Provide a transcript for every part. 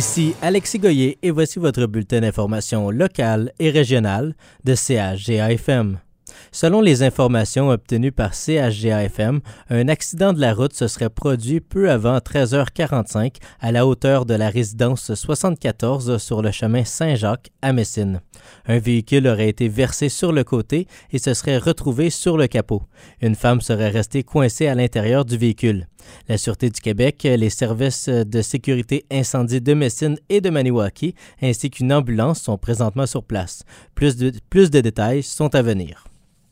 Ici Alexis Goyer et voici votre bulletin d'information locale et régionale de CHGA-FM. Selon les informations obtenues par CHGA-FM, un accident de la route se serait produit peu avant 13h45 à la hauteur de la résidence 74 sur le chemin Saint-Jacques à Messine. Un véhicule aurait été versé sur le côté et se serait retrouvé sur le capot. Une femme serait restée coincée à l'intérieur du véhicule. La Sûreté du Québec, les services de sécurité incendie de Messine et de Maniwaki, ainsi qu'une ambulance sont présentement sur place. Plus de détails sont à venir.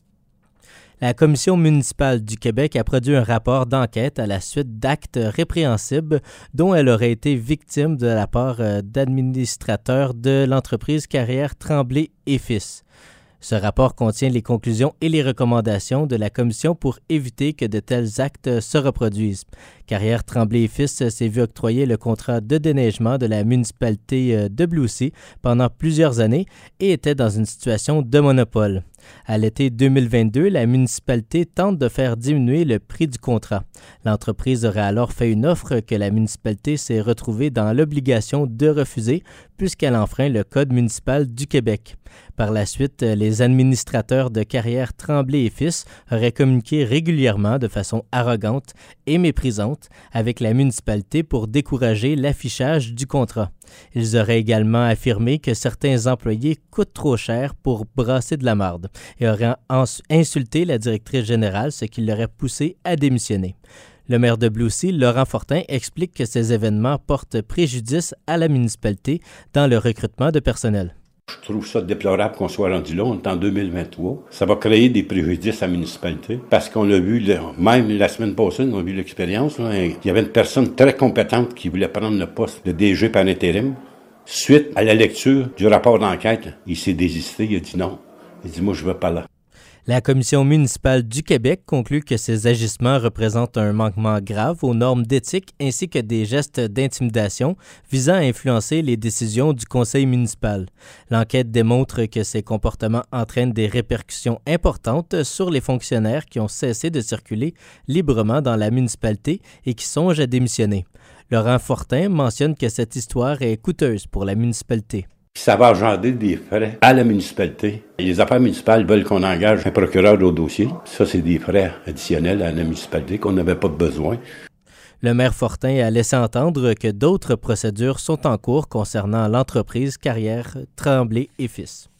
La Commission municipale du Québec a produit un rapport d'enquête à la suite d'actes répréhensibles dont elle aurait été victime de la part d'administrateurs de l'entreprise Carrière Tremblay et Fils. Ce rapport contient les conclusions et les recommandations de la Commission pour éviter que de tels actes se reproduisent. Carrière Tremblay et Fils s'est vu octroyer le contrat de déneigement de la municipalité de Blue Sea pendant plusieurs années et était dans une situation de monopole. À l'été 2022, la municipalité tente de faire diminuer le prix du contrat. L'entreprise aurait alors fait une offre que la municipalité s'est retrouvée dans l'obligation de refuser puisqu'elle enfreint le Code municipal du Québec. Par la suite, les administrateurs de Carrière Tremblay et Fils auraient communiqué régulièrement de façon arrogante et méprisante avec la municipalité pour décourager l'affichage du contrat. Ils auraient également affirmé que certains employés coûtent trop cher pour brasser de la marde et auraient insulté la directrice générale, ce qui l'aurait poussé à démissionner. Le maire de Blue Sea, Laurent Fortin, explique que ces événements portent préjudice à la municipalité dans le recrutement de personnel. Je trouve ça déplorable qu'on soit rendu là, on est en 2023. Ça va créer des préjudices à la municipalité parce qu'on a vu, même la semaine passée, on a vu l'expérience. Là, il y avait une personne très compétente qui voulait prendre le poste de DG par intérim. Suite à la lecture du rapport d'enquête, il s'est désisté, il a dit non. Il dit « moi, je ne vais pas là ». La Commission municipale du Québec conclut que ces agissements représentent un manquement grave aux normes d'éthique ainsi que des gestes d'intimidation visant à influencer les décisions du conseil municipal. L'enquête démontre que ces comportements entraînent des répercussions importantes sur les fonctionnaires qui ont cessé de circuler librement dans la municipalité et qui songent à démissionner. Laurent Fortin mentionne que cette histoire est coûteuse pour la municipalité. Ça va engendrer des frais à la municipalité. Les affaires municipales veulent qu'on engage un procureur au dossier. Ça, c'est des frais additionnels à la municipalité qu'on n'avait pas besoin. Le maire Fortin a laissé entendre que d'autres procédures sont en cours concernant l'entreprise Carrière Tremblay et Fils.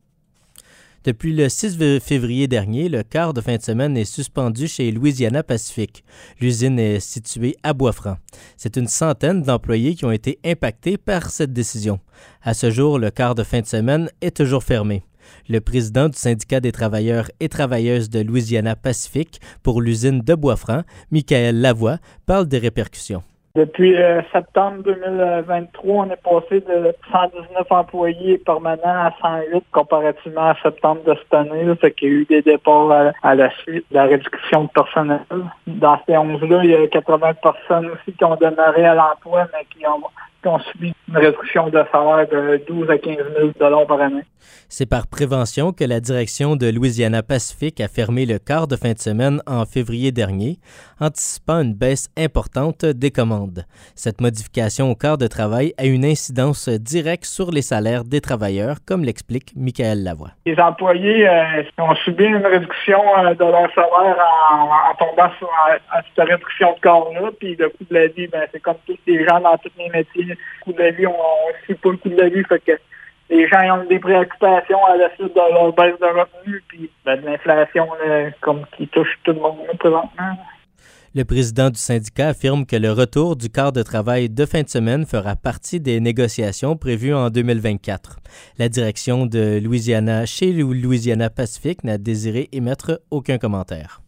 Depuis le 6 février dernier, le quart de fin de semaine est suspendu chez Louisiana Pacific. L'usine est située à Bois-Franc. C'est une centaine d'employés qui ont été impactés par cette décision. À ce jour, le quart de fin de semaine est toujours fermé. Le président du syndicat des travailleurs et travailleuses de Louisiana Pacific pour l'usine de Bois-Franc, Michael Lavoie, parle des répercussions. Depuis septembre 2023, on est passé de 119 employés permanents à 108 comparativement à septembre de cette année. Là, fait qu'il y a eu des départs à la suite de la réduction de personnel. Dans ces 11-là, il y a 80 personnes aussi qui ont demeuré à l'emploi, mais qui ont subi une réduction de salaire de 12 à 15 000 $ par année. C'est par prévention que la direction de Louisiana Pacific a fermé le quart de fin de semaine en février dernier, anticipant une baisse importante des commandes. Cette modification au quart de travail a une incidence directe sur les salaires des travailleurs, comme l'explique Michael Lavoie. Les employés ont subi une réduction de leur salaire en tombant sur cette réduction de corps-là, puis le coût de la vie, c'est comme tous les gens dans tous les métiers. Le coût de la vie, on ne suit pas le coût de la vie, fait que les gens ont des préoccupations à la suite de leur baisse de revenus, puis de l'inflation comme qui touche tout le monde présentement. Le président du syndicat affirme que le retour du quart de travail de fin de semaine fera partie des négociations prévues en 2024. La direction de Louisiana chez Louisiana Pacific n'a désiré émettre aucun commentaire.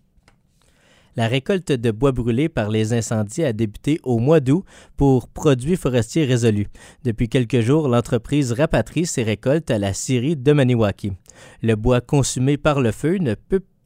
La récolte de bois brûlé par les incendies a débuté au mois d'août pour produits forestiers résolus. Depuis quelques jours, l'entreprise rapatrie ses récoltes à la scierie de Maniwaki. Le bois consumé par le feu ne peut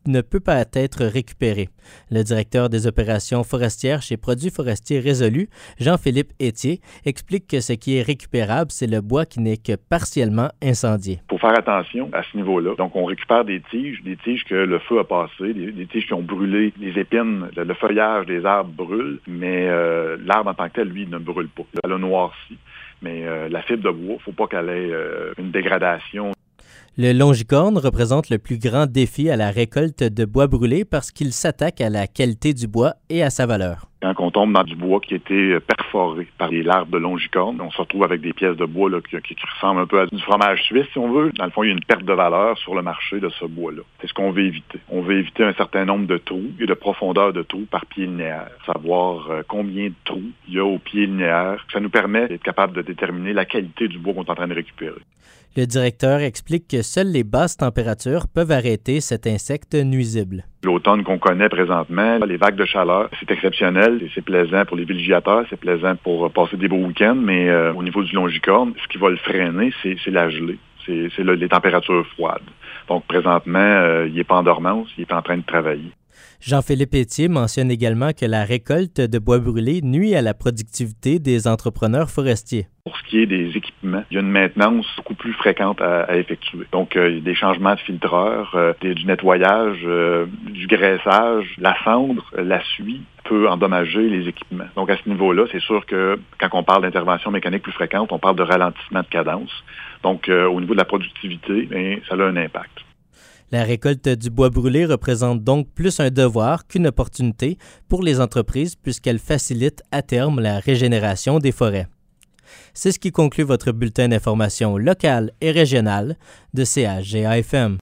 ne peut pas être récupéré. Le directeur des opérations forestières chez Produits forestiers résolus, Jean-Philippe Étier, explique que ce qui est récupérable, c'est le bois qui n'est que partiellement incendié. Il faut faire attention à ce niveau-là. Donc, on récupère des tiges que le feu a passées, des tiges qui ont brûlé, les épines, le feuillage des arbres brûle, mais l'arbre en tant que tel, lui, ne brûle pas. Elle a noirci, mais la fibre de bois, il ne faut pas qu'elle ait une dégradation. Le longicorne représente le plus grand défi à la récolte de bois brûlé parce qu'il s'attaque à la qualité du bois et à sa valeur. Quand on tombe dans du bois qui a été perforé par les larves de longicorne, on se retrouve avec des pièces de bois là, qui ressemblent un peu à du fromage suisse, si on veut. Dans le fond, il y a une perte de valeur sur le marché de ce bois-là. C'est ce qu'on veut éviter. On veut éviter un certain nombre de trous et de profondeur de trous par pied linéaire. Savoir combien de trous il y a au pied linéaire. Ça nous permet d'être capable de déterminer la qualité du bois qu'on est en train de récupérer. Le directeur explique que seules les basses températures peuvent arrêter cet insecte nuisible. L'automne qu'on connaît présentement, les vagues de chaleur, c'est exceptionnel et c'est plaisant pour les villégiateurs, c'est plaisant pour passer des beaux week-ends, mais au niveau du longicorne, ce qui va le freiner, c'est la gelée, c'est les températures froides. Donc présentement, il n'est pas en dormance, il est en train de travailler. Jean-Philippe Étier mentionne également que la récolte de bois brûlé nuit à la productivité des entrepreneurs forestiers. Pour ce qui est des équipements, il y a une maintenance beaucoup plus fréquente à effectuer. Donc, il y a des changements de filtreurs, du nettoyage, du graissage, la cendre, la suie peut endommager les équipements. Donc, à ce niveau-là, c'est sûr que quand on parle d'intervention mécanique plus fréquente, on parle de ralentissement de cadence. Donc, au niveau de la productivité, ça a un impact. La récolte du bois brûlé représente donc plus un devoir qu'une opportunité pour les entreprises puisqu'elle facilite à terme la régénération des forêts. C'est ce qui conclut votre bulletin d'information locale et régionale de CHGA-FM.